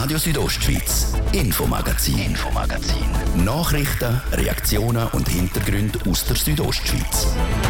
Radio Südostschweiz, Infomagazin. Nachrichten, Reaktionen und Hintergründe aus der Südostschweiz.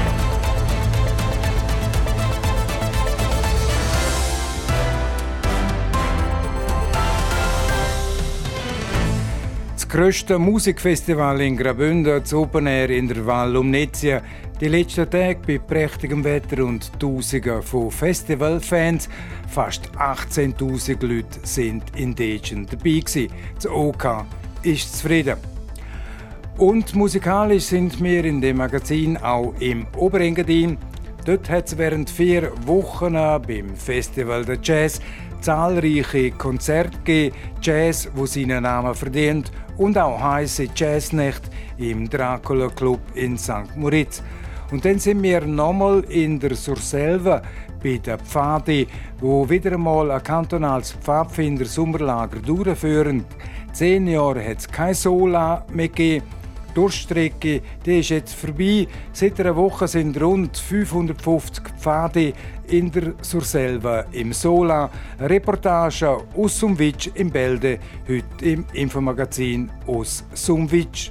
Das grösste Musikfestival in Graubünden, das Open Air in der Val Lumnezia. Die letzten Tage bei prächtigem Wetter und Tausenden von Festivalfans. Fast 18'000 Leute sind in Degen dabei gewesen. Das OK ist zufrieden. Und musikalisch sind wir in dem Magazin auch im Oberengadin. Dort hat es während 4 Wochen beim Festival der Jazz zahlreiche Konzerte gegeben. Jazz, wo seinen Namen verdient, und auch heisse Jazznächte im Dracula Club in St. Moritz. Und dann sind wir nochmal in der Surselva bei den Pfadi, wo wieder einmal ein kantonales Pfadfinder-Sommerlager durchführen. 10 Jahre hat es kein Sola mehr gegeben. Die Durchstrecke die ist jetzt vorbei. Seit einer Woche sind rund 550 Pfadi in der Surselva im Sola. Eine Reportage aus Sumwitsch im Bälde, heute im Infomagazin aus Sumwitsch.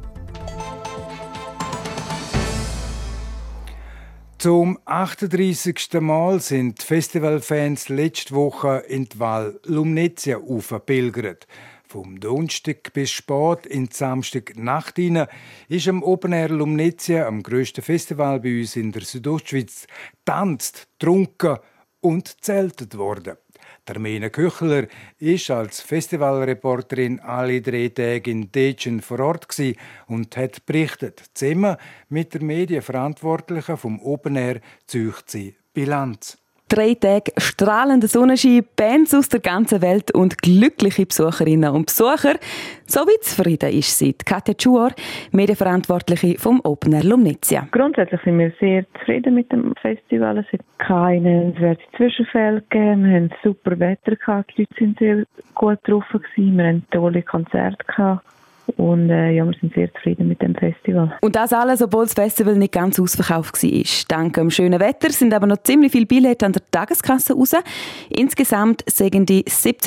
Zum 38. Mal sind die Festivalfans letzte Woche in die Val Lumnezia aufgepilgert. Vom Donnerstag bis spät in die Samstagnacht hinein ist am Open Air Lumnezia, am grössten Festival bei uns in der Südostschweiz, tanzt, getrunken und zeltet worden. Armene Küchler war als Festivalreporterin alle 3 Tage in Degen vor Ort und hat berichtet. Zusammen mit der Medienverantwortlichen vom Open Air zieht sie Bilanz. 3 Tage strahlender Sonnenschein, Bands aus der ganzen Welt und glückliche Besucherinnen und Besucher. So wie zufrieden ist sie, Katja Schuor, Medienverantwortliche vom Open Air Lumnezia. Grundsätzlich sind wir sehr zufrieden mit dem Festival. Es hat keine nennenswerten Zwischenfälle gegeben. Wir haben super Wetter gehabt. Die Leute sind sehr gut drauf gewesen. Wir haben tolle Konzerte gehabt. Und wir sind sehr zufrieden mit dem Festival. Und das alles, obwohl das Festival nicht ganz ausverkauft war. Dank dem schönen Wetter sind aber noch ziemlich viele Billette an der Tageskasse raus. Insgesamt sind die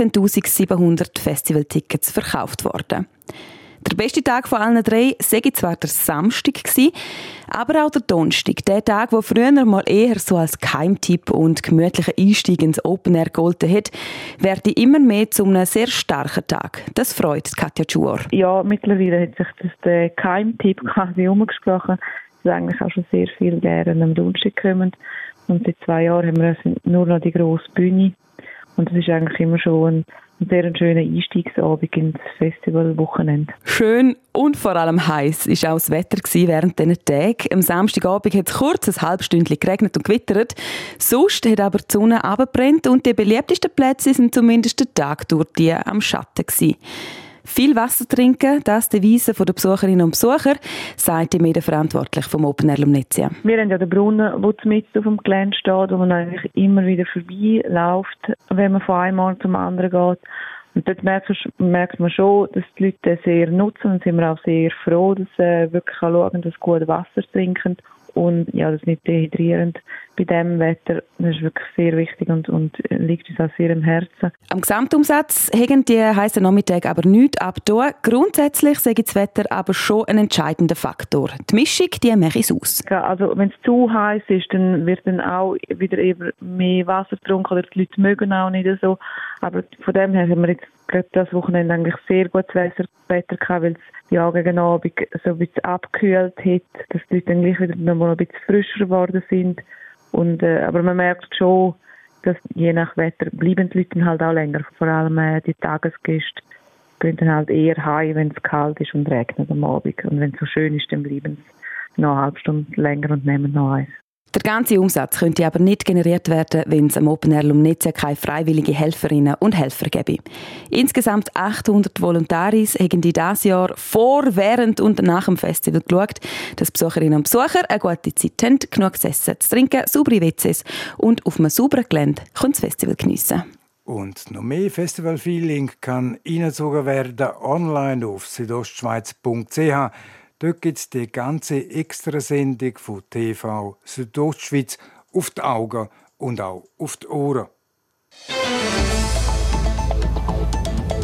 17'700 Festivaltickets verkauft worden. Der beste Tag von allen 3 sei zwar der Samstag gewesen, aber auch der Donnerstag, der Tag, der früher mal eher so als Geheimtipp und gemütlicher Einstieg ins Open Air gegolten hat, werde immer mehr zu einem sehr starken Tag. Das freut Katja Schuor. Ja, mittlerweile hat sich das Geheimtipp quasi umgesprochen, dass eigentlich auch schon sehr viele gerne am Donnerstag kommen. Und seit 2 Jahren haben wir nur noch die grosse Bühne. Und das ist eigentlich immer schon ein sehr schöner Einstiegsabend ins Festivalwochenende. Schön und vor allem heiß war auch das Wetter während diesen Tagen. Am Samstagabend hat es kurz ein halbstündchen geregnet und gewittert. Sonst hat aber die Sonne runtergebrannt und die beliebtesten Plätze sind zumindest den Tag durch die am Schatten gewesen. Viel Wasser trinken, das die Devise der Besucherinnen und Besucher, sagt die Medienverantwortliche vom Open Air Lumnezia. Wir haben ja den Brunnen, der mitten auf dem Gelände steht, wo man eigentlich immer wieder vorbeiläuft, wenn man von einem Ort zum anderen geht. Und dort merkt man schon, dass die Leute das sehr nutzen und sind wir auch sehr froh, dass sie wirklich schauen, dass sie gut Wasser trinken und ja, das nicht dehydrieren bei diesem Wetter. Das ist wirklich sehr wichtig und liegt uns auch sehr am Herzen. Am Gesamtumsatz haben die heißen Nachmittage aber nichts abgetan. Grundsätzlich sei das Wetter aber schon ein entscheidender Faktor. Die Mischung, die macht es aus. Ja, also wenn es zu heiß ist, dann wird dann auch wieder eben mehr Wasser getrunken oder die Leute mögen auch nicht so. Aber von dem her haben wir jetzt gerade das Wochenende eigentlich sehr gutes Wetter gehabt, weil es ja gegen Abend so ein bisschen abgekühlt hat, dass die Leute dann gleich wieder noch mal ein bisschen frischer geworden sind. Und, aber man merkt schon, dass je nach Wetter bleiben die Leute halt auch länger. Vor allem die Tagesgäste gehen dann halt eher heim, wenn es kalt ist und regnet am Abend. Und wenn es so schön ist, dann bleiben sie noch eine halbe Stunde länger und nehmen noch eins. Der ganze Umsatz könnte aber nicht generiert werden, wenn es am Open Air Lumnezia keine freiwillige Helferinnen und Helfer gäbe. Insgesamt 800 Volontaris haben dieses Jahr vor, während und nach dem Festival geschaut, dass Besucherinnen und Besucher eine gute Zeit haben, genug zu essen, zu trinken, saubere WCs und auf einem sauberen Gelände das Festival geniessen. Und noch mehr Festival-Feeling kann eingezogen werden online auf südostschweiz.ch. Dort gibt es die ganze Extrasendung von TV Südostschweiz auf die Augen und auch auf die Ohren.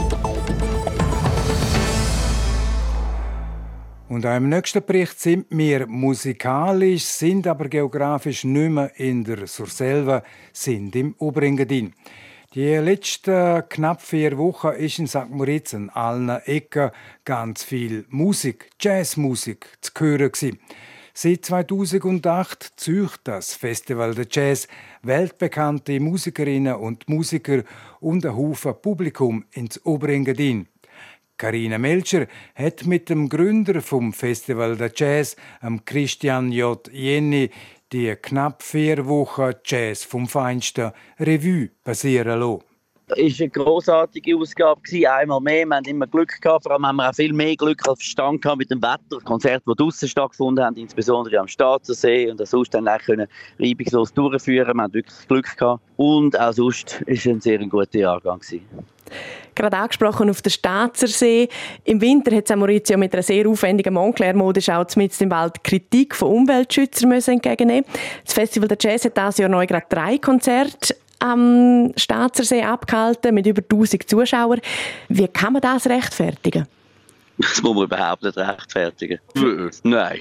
Und auch im nächsten Bericht sind wir musikalisch, sind aber geografisch nicht mehr in der Surselva, sind im Oberengadin. Die letzten knapp 4 Wochen ist in St. Moritz an allen Ecken ganz viel Musik, Jazzmusik zu hören gewesen. Seit 2008 zieht das Festival der Jazz weltbekannte Musikerinnen und Musiker und ein Haufen Publikum ins Oberengadin. Carina Melcher hat mit dem Gründer vom Festival der Jazz, Christian J. Jenny, die knapp 4 Wochen Jazz vom Feinsten Revue passieren lassen. Es war eine grossartige Ausgabe. Einmal mehr. Wir haben immer Glück gehabt. Vor allem haben wir auch viel mehr Glück als Verstand gehabt mit dem Wetter. Konzerte, die draussen stattgefunden haben, insbesondere am Staatsersee. Und sonst dann reibungslos durchführen. Wir haben wirklich Glück gehabt. Und auch sonst war es ein sehr guter Jahrgang. Gerade angesprochen auf den Staatsersee. Im Winter hat St. Moritz ja mit einer sehr aufwendigen Montclair-Modenschau mitten im Wald Kritik von Umweltschützern entgegennehmen. Das Festival der Jazz hat dieses Jahr neu gerade 3 Konzerte am Staatsersee abgehalten mit über 1000 Zuschauern. Wie kann man das rechtfertigen? Das muss man überhaupt nicht rechtfertigen. Nein.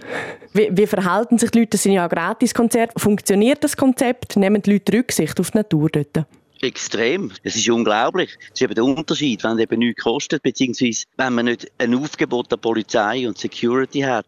Wie verhalten sich die Leute? Das sind ja Gratiskonzerte. Funktioniert das Konzept? Nehmen die Leute Rücksicht auf die Natur dort? Extrem. Es ist unglaublich. Das ist eben der Unterschied, wenn es eben nichts kostet, beziehungsweise wenn man nicht ein Aufgebot an Polizei und Security hat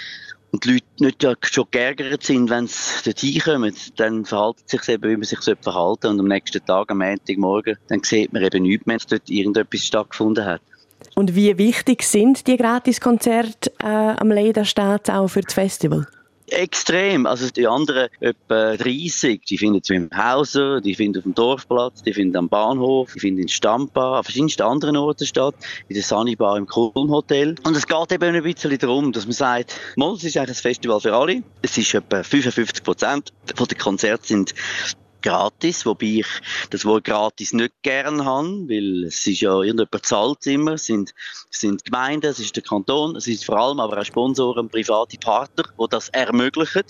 und die Leute nicht schon geärgert sind, wenn sie dort hinkommen, dann verhalten sie sich eben, wie man sich verhalten sollte. Und am nächsten Tag, am Montagmorgen, dann sieht man eben nichts mehr, dass dort irgendetwas stattgefunden hat. Und wie wichtig sind die Gratiskonzerte am Lederstaat auch für das Festival? Extrem. Also die anderen etwa 30, die finden zu im Hauser, die finden auf dem Dorfplatz, die finden am Bahnhof, die finden in Stampa, an verschiedensten anderen Orten statt, in der Sunnybar im Kulm-Hotel. Und es geht eben ein bisschen darum, dass man sagt, es ist eigentlich ein Festival für alle. Es ist etwa 55% von den Konzerten sind gratis, wobei ich das Wort gratis nicht gern habe, weil es ist ja irgendjemand zahlt immer, es sind Gemeinden, es ist der Kanton, es ist vor allem aber auch Sponsoren, private Partner, die das ermöglichen.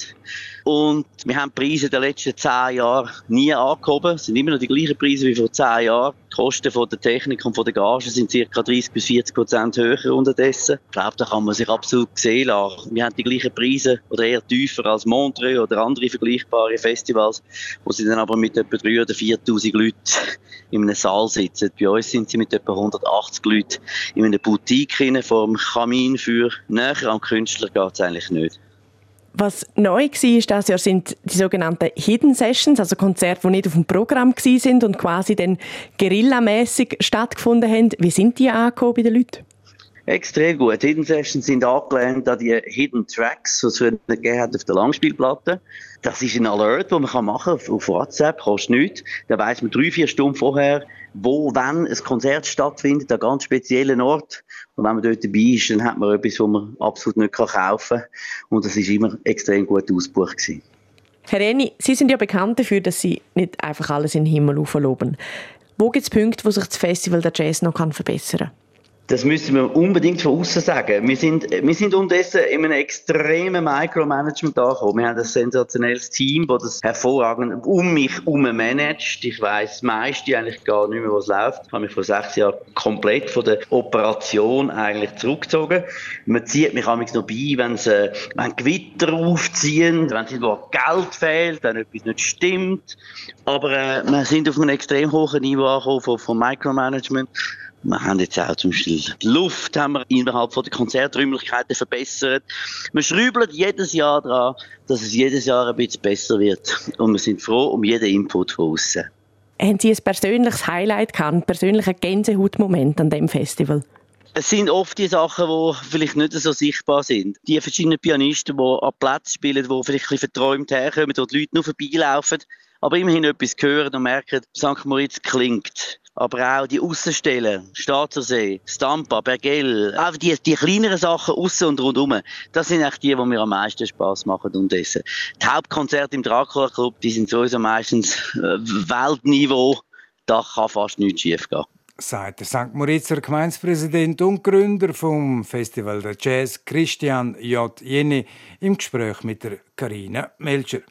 Und wir haben die Preise der letzten 10 Jahre nie angehoben, es sind immer noch die gleichen Preise wie vor 10 Jahren. Die Kosten von der Technik und von der Gagen sind ca. 30-40% höher unterdessen. Ich glaube, da kann man sich absolut sehen lassen. Wir haben die gleichen Preise oder eher tiefer als Montreux oder andere vergleichbare Festivals, wo sie dann aber mit etwa 3.000 oder 4.000 Leuten in einem Saal sitzen. Bei uns sind sie mit etwa 180 Leuten in einer Boutique vor dem Kamin für näher am Künstler geht es eigentlich nicht. Was neu war dieses Jahr sind die sogenannten Hidden Sessions, also Konzerte, die nicht auf dem Programm waren und quasi dann guerillamässig stattgefunden haben. Wie sind die angekommen bei den Leuten? Extrem gut. Hidden Sessions sind angelehnt an die Hidden Tracks, die es früher gegeben hat auf der Langspielplatte. Das ist ein Alert, den man machen kann auf WhatsApp, kostet nichts. Da weiss man 3-4 Stunden vorher, wo, wann ein Konzert stattfindet, an einem ganz speziellen Ort. Und wenn man dort dabei ist, dann hat man etwas, was man absolut nicht kaufen kann. Und das war immer extrem gut ausgebucht gewesen. Herr Jenny, Sie sind ja bekannt dafür, dass Sie nicht einfach alles in den Himmel hochloben. Wo gibt es Punkte, wo sich das Festival der Jazz noch verbessern kann? Das müssen wir unbedingt von außen sagen. Wir sind unterdessen in einem extremen Micromanagement angekommen. Wir haben ein sensationelles Team, das das hervorragend um mich herum managt. Ich weiss das meiste eigentlich gar nicht mehr, was läuft. Ich habe mich vor 6 Jahren komplett von der Operation eigentlich zurückgezogen. Man zieht mich manchmal noch bei, wenn Gewitter aufziehen, wenn es irgendwo Geld fehlt, wenn etwas nicht stimmt. Aber wir sind auf einem extrem hohen Niveau angekommen von Micromanagement. Wir haben jetzt auch zum Beispiel die Luft haben wir innerhalb von der Konzerträumlichkeiten verbessert. Wir schrauben jedes Jahr daran, dass es jedes Jahr ein bisschen besser wird. Und wir sind froh um jeden Input von außen. Haben Sie ein persönliches Highlight gehabt, einen persönlichen Gänsehautmoment an diesem Festival? Es sind oft die Sachen, die vielleicht nicht so sichtbar sind. Die verschiedenen Pianisten, die an Plätzen spielen, die vielleicht ein bisschen verträumt herkommen, wo die Leute nur vorbeilaufen, aber immerhin etwas hören und merken, St. Moritz klingt. Aber auch die Aussenstellen, Staatsersee, Stampa, Bergell, auch die kleineren Sachen aussen und rundherum, das sind eigentlich die mir am meisten Spass machen unterdessen. Die Hauptkonzerte im Dracula Club, die sind sowieso meistens Weltniveau, da kann fast nichts schief gehen. Sagt der St. Moritzer Gemeindepräsident und Gründer vom Festival der Jazz, Christian J. Jenny, im Gespräch mit der Carina Melcher.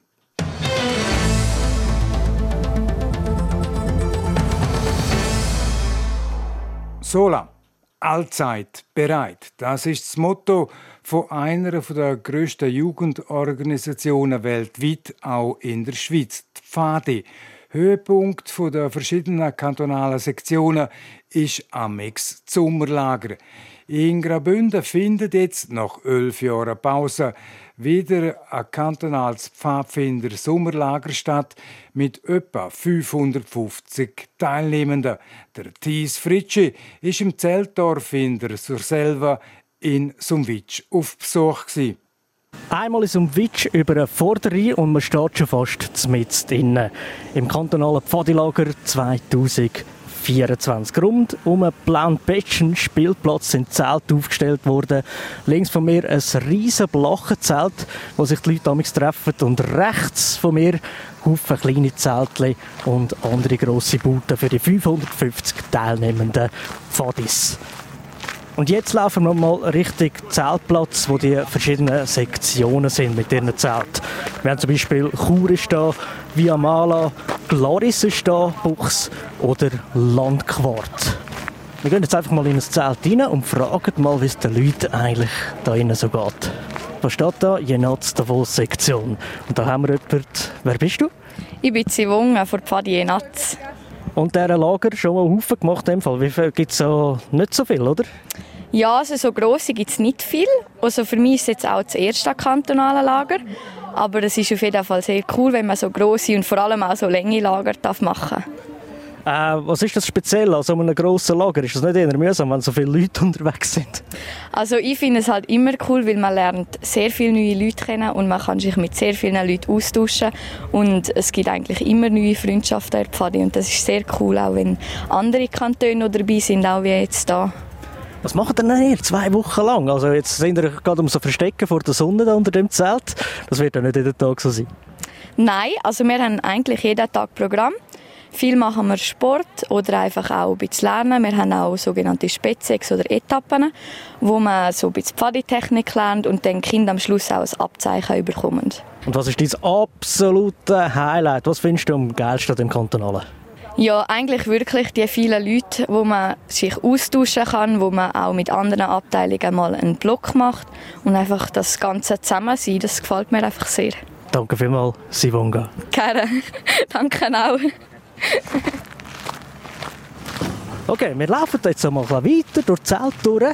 Sola. Allzeit bereit. Das ist das Motto von einer der grössten Jugendorganisationen weltweit, auch in der Schweiz, die Pfadi. Höhepunkt der verschiedenen kantonalen Sektionen ist amix das Sommerlager. In Graubünden findet jetzt nach 11 Jahren Pause wieder ein kantonales Pfadfinder-Sommerlager statt mit etwa 550 Teilnehmenden. Der Thies Fritschi war im Zeltdorf in der Surselva in Sumwitsch auf Besuch. Einmal in Sumwitsch über eine Vorderei und man steht schon fast mitten innen im kantonalen Pfadilager 2024. Rund um einen blauen Bettchen Spielplatz sind Zelte aufgestellt worden. Links von mir ein riesen Blachenzelt, wo sich die Leute damals treffen. Und rechts von mir Haufen kleine Zeltchen und andere grosse Bauten für die 550 teilnehmenden Pfadis. Und jetzt laufen wir mal Richtung Zeltplatz, wo die verschiedenen Sektionen sind mit ihren Zelten. Wir haben zum Beispiel Chur ist da, Viamala, Glaris ist da, Buchs oder Landquart. Wir gehen jetzt einfach mal in ein Zelt rein und fragen mal, wie es den Leuten eigentlich da innen so geht. Was steht da? Jenatz Davos-Sektion. Und da haben wir jemanden. Wer bist du? Ich bin Sivonga von Pfadi Jenatz. Und dieser Lager schon mal einen Haufen gemacht in dem Fall. Wie viel gibt es so? Nicht so viel, oder? Ja, also so grosse gibt es nicht viel. Also für mich ist es jetzt auch das erste kantonale Lager. Aber es ist auf jeden Fall sehr cool, wenn man so grosse und vor allem auch so lange Lager machen darf. Was ist das speziell an so einem grossen Lager? Ist das nicht eher mühsam, wenn so viele Leute unterwegs sind? Also ich finde es halt immer cool, weil man lernt sehr viele neue Leute kennen und man kann sich mit sehr vielen Leuten austauschen. Und es gibt eigentlich immer neue Freundschaften in der Pfadi. Und das ist sehr cool, auch wenn andere Kantone noch dabei sind, auch wie jetzt hier. Was macht ihr denn hier 2 Wochen lang? Also jetzt sind ihr gerade so verstecken vor der Sonne da unter dem Zelt. Das wird ja nicht jeden Tag so sein. Nein, also wir haben eigentlich jeden Tag Programm. Viel machen wir Sport oder einfach auch ein bisschen lernen. Wir haben auch sogenannte Spätsex oder Etappen, wo man so ein bisschen Pfaditechnik lernt und dann die Kinder am Schluss auch ein Abzeichen bekommen. Und was ist dein absolute Highlight? Was findest du am geilsten im Kantonalen? Ja, eigentlich wirklich die vielen Leute, wo man sich austauschen kann, wo man auch mit anderen Abteilungen mal einen Block macht und einfach das Ganze Zusammensein, das gefällt mir einfach sehr. Danke vielmals, Sivonga. Gerne. Danke auch. Okay, wir laufen jetzt einmal weiter durch die Zelt durch.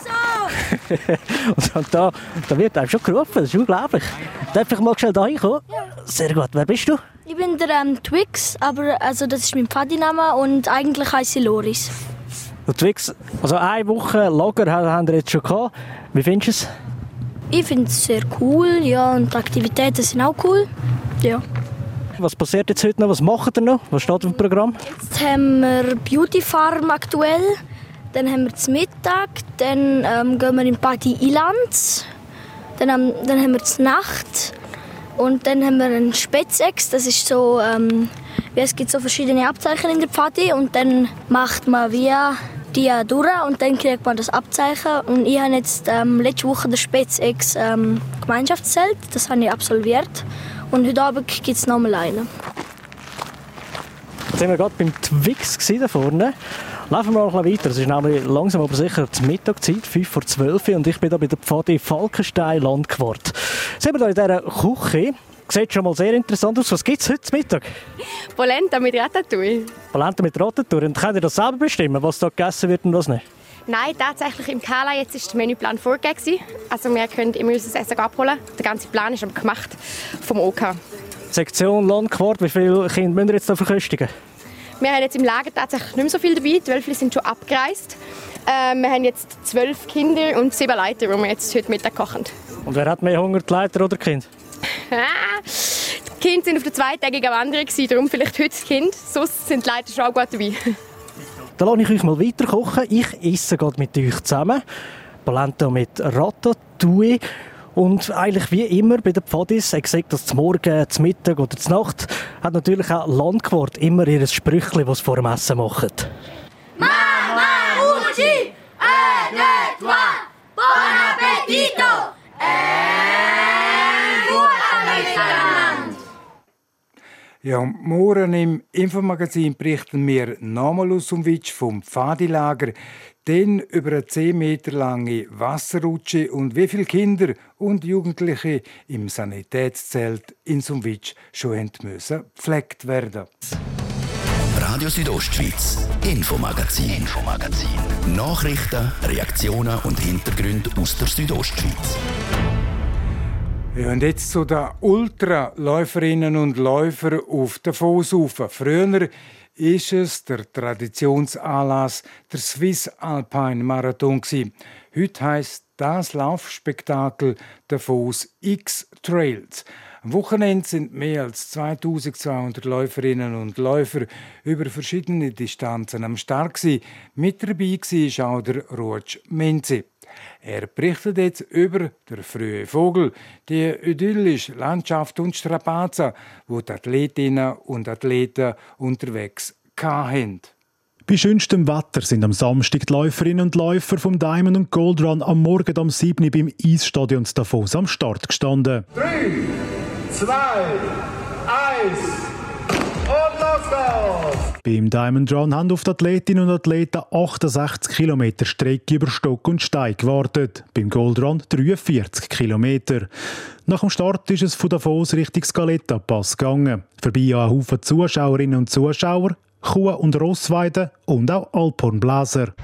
Und da wird einem schon gerufen, das ist unglaublich. Darf ich mal schnell da hinkommen? Ja. Sehr gut, wer bist du? Ich bin der Twix, aber also das ist mein Pfadiname und eigentlich heiße ich Loris. Der Twix, also 1 Woche Lager haben wir jetzt schon gehabt. Wie findest du es? Ich finde es sehr cool, ja, und die Aktivitäten sind auch cool. Ja. Was passiert jetzt heute noch? Was macht ihr noch? Was steht auf dem Programm? Jetzt haben wir Beauty Farm aktuell, dann haben wir zum Mittag, dann gehen wir in Pfadi Ilanz, dann haben wir zur Nacht und dann haben wir einen Spätsex, das ist so, es gibt so verschiedene Abzeichen in der Pfadi und dann macht man via die durch und dann kriegt man das Abzeichen und ich habe jetzt letzte Woche das Spätsex Gemeinschaftszelt, das habe ich absolviert. Und heute Abend gibt es noch mal einen. Jetzt waren wir gerade beim Twix da vorne. Laufen wir mal ein bisschen weiter. Es ist nämlich langsam aber sicher die Mittagszeit, 11:05 Uhr. Und ich bin hier bei der Pfadi Falkenstein Landquart. Jetzt sind wir hier in dieser Küche. Sieht schon mal sehr interessant aus. Was gibt es heute zum Mittag? Polenta mit Ratatouille. Polenta mit Ratatouille. Und könnt ihr das selber bestimmen, was da gegessen wird und was nicht? Nein, tatsächlich im Kala jetzt ist der Menüplan vorgegeben. Also wir können immer unser Essen abholen. Der ganze Plan ist aber gemacht vom OK. Sektion Landquart, wie viele Kinder müssen wir jetzt da verköstigen? Wir haben jetzt im Lager tatsächlich nicht mehr so viel dabei. 12 sind schon abgereist. Wir haben jetzt 12 Kinder und 7 Leiter, die wir jetzt heute Mittag kochen. Und wer hat mehr Hunger, die Leiter oder die Kinder? Die Kinder waren auf der zweitägigen Wanderung, darum vielleicht heute das Kind. Sonst sind die Leiter schon auch gut dabei. Dann lasse ich euch mal weiter kochen. Ich esse gerade mit euch zusammen. Polenta mit Ratatouille. Und eigentlich wie immer bei den Pfadis, ich sage das zum Morgen, zum Mittag oder zur Nacht, hat natürlich auch Landquart immer ihr Sprüchli, das sie vor dem Essen machen. Mama Uchi, un, deux, trois, bon appetito, Ja, morgen im Infomagazin berichten wir nochmal aus dem Witsch vom Pfadilager, dann über eine 10 Meter lange Wasserrutsche und wie viele Kinder und Jugendliche im Sanitätszelt in Sumwitsch schon müssen gepflegt werden. Radio Südostschweiz, Infomagazin. Nachrichten, Reaktionen und Hintergründe aus der Südostschweiz. Ja, und jetzt zu den Ultraläuferinnen und Läufern auf der Davos. Früher ist es der Traditionsanlass der Swiss Alpine Marathon. Heute heisst das Laufspektakel Davos X Trails. Am Wochenende sind mehr als 2200 Läuferinnen und Läufer über verschiedene Distanzen am Start. Mit dabei war auch der Ruotsch Menzi. Er berichtet jetzt über den frühen Vogel, die idyllische Landschaft und Strapazen, die die Athletinnen und Athleten unterwegs hatten. Bei schönstem Wetter sind am Samstag die Läuferinnen und Läufer vom Diamond und Gold Run am Morgen um 7 Uhr beim Eisstadion Davos am Start gestanden. 3, 2, 1 und los geht's! Beim Diamond Run haben auf die Athletinnen und Athleten 68 Kilometer Strecke über Stock und Stein gewartet. Beim Gold Run 43 Kilometer. Nach dem Start ist es von Davos Richtung Scaletta-Pass gegangen. Vorbei an einen Haufen Zuschauerinnen und Zuschauer, Kuh- und Rossweiden und auch Alphornbläser.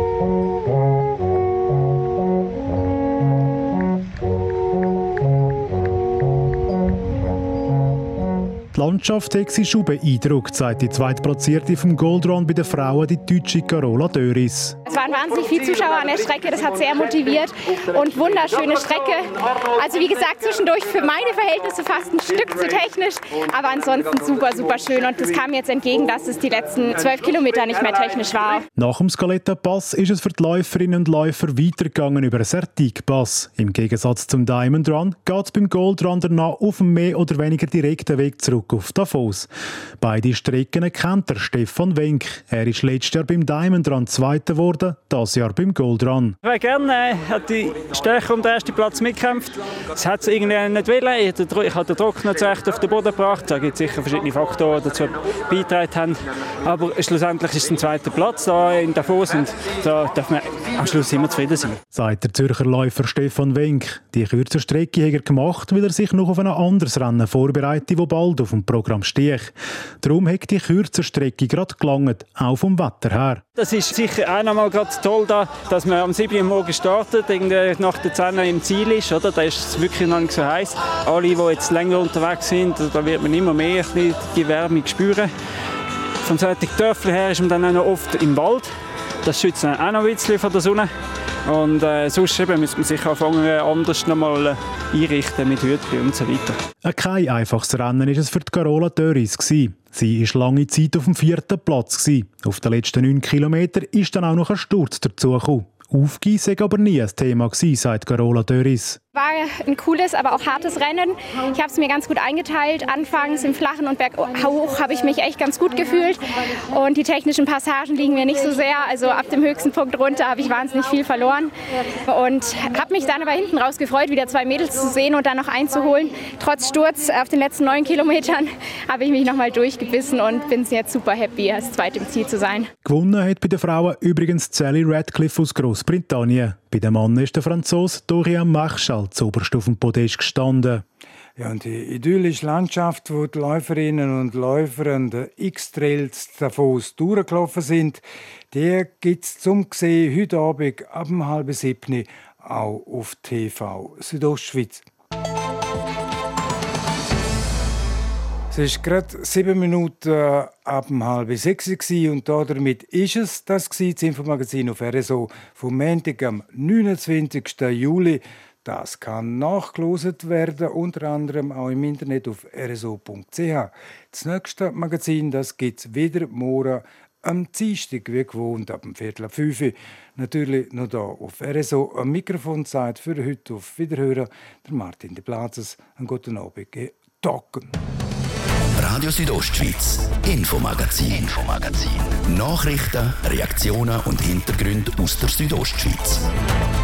Die Landschaft hat sie schon beeindruckt, sagt die Zweitplatzierte vom Gold Run bei den Frauen, die deutsche Carola Döris. Es waren wahnsinnig viele Zuschauer an der Strecke, das hat sehr motiviert und wunderschöne Strecke. Also wie gesagt, zwischendurch für meine Verhältnisse fast ein Stück zu technisch, aber ansonsten super, super schön und es kam jetzt entgegen, dass es die letzten 12 Kilometer nicht mehr technisch war. Nach dem Scaletta-Pass ist es für die Läuferinnen und Läufer weitergegangen über den Sertig-Pass. Im Gegensatz zum Diamond Run geht es beim Gold Run danach auf einem mehr oder weniger direkten Weg zurück auf Davos. Beide Strecken kennt der Stefan Wenk. Er ist letztes Jahr beim Diamond Run Zweiter geworden, dieses Jahr beim Gold Run. Ich wäre gerne die Stärke um den ersten Platz mitgekämpft. Das hat es irgendwie nicht wollen. Ich habe den Druck nicht so echt auf den Boden gebracht. Da gibt es sicher verschiedene Faktoren, die dazu beigetragen haben. Aber schlussendlich ist es ein zweiter Platz da in Davos und da darf man am Schluss immer zufrieden sein. Sagt der Zürcher Läufer Stefan Wenk. Die kürzere Strecke hat er gemacht, weil er sich noch auf ein anderes Rennen vorbereitet, das bald auf dem Programm steht. Darum hat die kürzere Strecke gerade gelangt, auch vom Wetter her. Das ist sicher auch noch mal gerade toll, dass man am 7 Uhr morgen startet, nach der 10 Uhr im Ziel ist. Oder? Da ist es wirklich noch nicht so heiß. Alle, die jetzt länger unterwegs sind, da wird man immer mehr die Wärme spüren. Von Dörfli her ist man dann auch noch oft im Wald. Das schützt auch noch ein bisschen von der Sonne. Und sonst müsste man sich anfangen, anders noch mal einrichten mit Hütchen und so weiter. Kein einfaches Rennen war es für die Carola Döris. Sie war lange Zeit auf dem 4. Platz. Auf den letzten 9 Kilometern ist dann auch noch ein Sturz dazugekommen. Aufgeben sei aber nie ein Thema gewesen, sagt Carola Döris. War ein cooles, aber auch hartes Rennen. Ich habe es mir ganz gut eingeteilt. Anfangs im Flachen und berghoch habe ich mich echt ganz gut gefühlt. Und die technischen Passagen liegen mir nicht so sehr. Also ab dem höchsten Punkt runter habe ich wahnsinnig viel verloren. Und habe mich dann aber hinten raus gefreut, wieder 2 Mädels zu sehen und dann noch einzuholen. Trotz Sturz auf den letzten 9 Kilometern habe ich mich noch mal durchgebissen und bin jetzt super happy, als Zweite im Ziel zu sein. Gewonnen hat bei den Frauen übrigens Sally Radcliffe aus Großbritannien. Bei den Männern ist der Franzose Dorian Marchal zuoberst auf dem Podest gestanden. Ja, und die idyllische Landschaft, wo die Läuferinnen und Läufer an den X-Trails Davos durchgelaufen sind, die gibt es zum Sehen heute Abend ab 6:30 auch auf TV Südostschweiz. Es war gerade 7 Minuten ab 5:30 und damit ist es das Infomagazin auf RSO vom Montag am 29. Juli. Das kann nachgelost werden, unter anderem auch im Internet auf rso.ch. Das nächste Magazin gibt es wieder morgen am Dienstag, wie gewohnt, ab 4:45. Natürlich noch hier auf RSO. Am Mikrofonzeit für heute auf Wiederhören. Der Martin de Plazes. Einen guten Abend. Talken. Radio Südostschweiz, Infomagazin. Nachrichten, Reaktionen und Hintergründe aus der Südostschweiz.